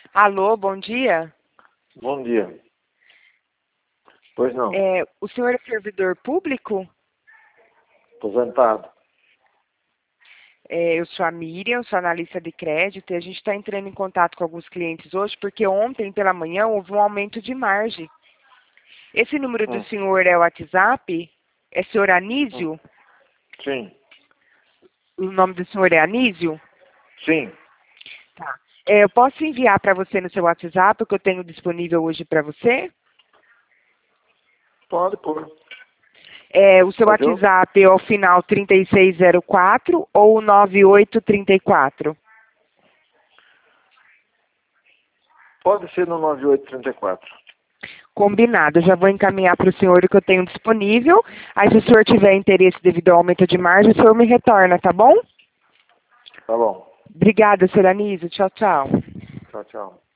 Alô, bom dia. Bom dia. Pois não, O senhor é servidor público? aposentado. Eu sou a Miriam, sou analista de crédito e a gente está entrando em contato com alguns clientes hoje porque ontem pela manhã houve um aumento de margem. Esse número do Hum, senhor é o WhatsApp? É senhor hum. Anísio? Sim, O nome do senhor é Anísio? sim. Tá. Eu posso enviar para você no seu WhatsApp o que eu tenho disponível hoje para você? Pode pôr. O seu Mas eu, WhatsApp é o final 3604 ou 9834? pode ser no 9834. Combinado, eu já vou encaminhar para o senhor o que eu tenho disponível. Aí, se o senhor tiver interesse devido ao aumento de margem, o senhor me retorna, tá bom? Tá bom. Obrigada, senhor Anísio. Tchau, tchau. Tchau, tchau.